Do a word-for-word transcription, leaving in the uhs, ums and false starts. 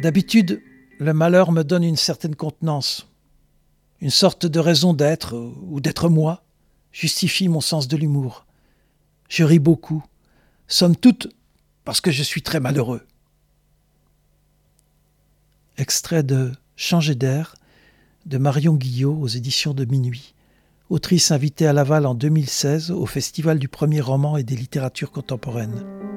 D'habitude, le malheur me donne une certaine contenance, une sorte de raison d'être ou d'être moi, justifie mon sens de l'humour. Je ris beaucoup, somme toute parce que je suis très malheureux. Extrait de Changer d'air de Marion Guillot aux éditions de Minuit, autrice invitée à Laval en deux mille seize au Festival du premier roman et des littératures contemporaines.